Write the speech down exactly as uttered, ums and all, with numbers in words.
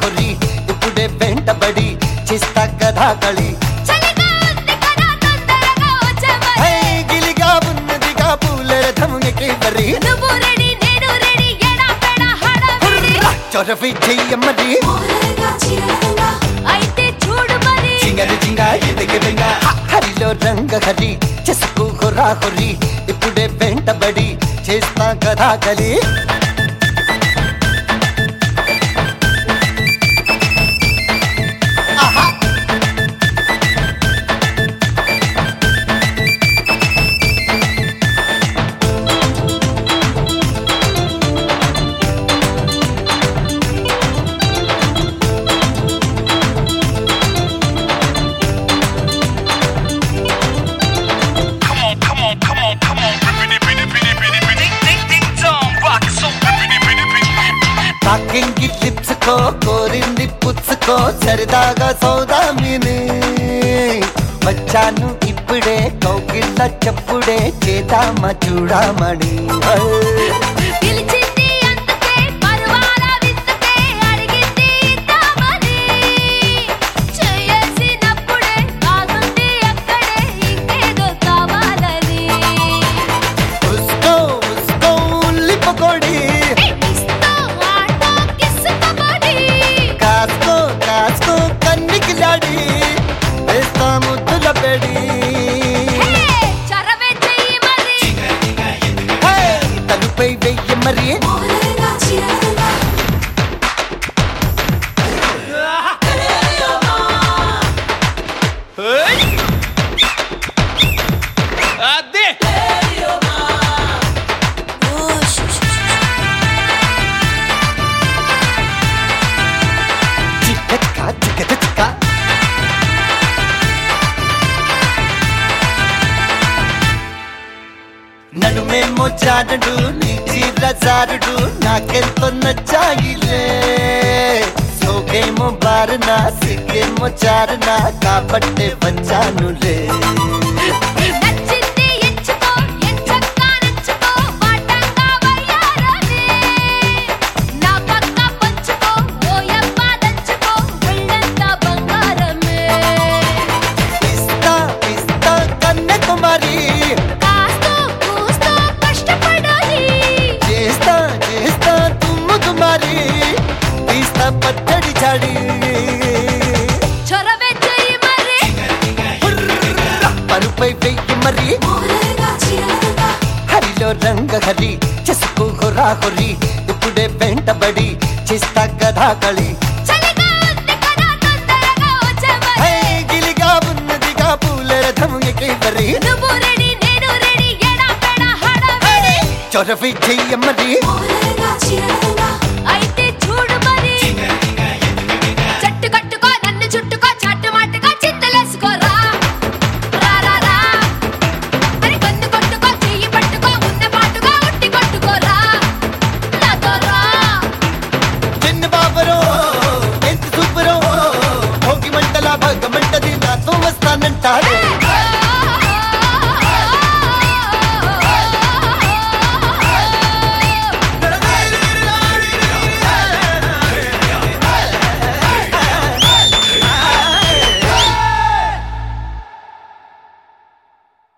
హొరి ఇప్పుడే వెంటబడి చేస్తా కథా కళి గిలిగా ఉన్నదిగా పూల రథం ఎక్కివరి చొరవి చెయ్యమ్మది అయితే చూడు మరి చింగరి చింగ ఎదిగి బెంగ హరిలో రంగ హరి చెసుకు హొరా హొరి ఇప్పుడే వెంటబడి చేస్తా కథా కళి తాకింగి లిప్స్కో కోరింది పుచ్చుకో సరదాగా సౌదామిని వచ్చాను ఇప్పుడే కౌగిళ్ళ చెప్పుడే చేద్దామా చూడమని పిలిచింది అందుకే పరువాల వింతకే అడిగింది ఇద్దామని చేసినప్పుడే కాదుంది అక్కడే ఇంకేదో కావాలని ఉస్కో ఉస్కో లిపకొడి కాస్కో కాస్కో కన్నికి లాడి వేస్తా ముద్దుల పెడి చరవే చెయ్యి మరి తలుపై వెయ్యి మరి అదే చిక్క చిక్క చిక్క నడుమేమో జారుడు నీ చీర జారుడు నాకెంతో నచ్చాయిలే సోకేమో బారునా సిగ్గేమో చారునా కాబట్టే వచ్చానులే నచ్చింది ఎంచుకో ఎంచక్కా నచ్చుకో వాటంగా వయ్యారనే నా పక్క పంచుకో ఓయప్ప దంచుకో వెళ్ళంతా బంగారమే ఇస్తా ఇస్తా కన్యాకుమారి కాస్తో కూస్తో కష్టపడాలి చేస్తా చేస్తా తుమ్ము తుమారి తీస్తా పచ్చడి చాడి చొరవే చెయ్యి మరి పరుపై వెయ్యి మరి హరిలో రంగ హరి చెసుకు హొరా హొరి ఇప్పుడే వెంటబడి చేస్తా కథా కళి చలిగా ఉంది కదా తొందరగా వచ్చే మరి గిలిగా ఉన్నదిగా పూల రథం ఎక్కివరి నువ్వు రెడీ నేను రెడీ ఎడా పెడా హడావిడి చొరవి చెయ్యమ్మది అయితే చూడు మరి జట్టు కట్టుకో నన్ను చుట్టుకో చట్టు మాటుగా చింతలేసుకోరా రా రా రా అరే కన్ను కొట్టుకో చెయ్యి పట్టుకో ఉన్న పాటుగా ఉట్టి కొట్టుకోరా నాతో రా చిన్న బాబరో ఎంత సూపరో భోగి మంటలా భగమంటది నాతో వస్తానంటారు Hey!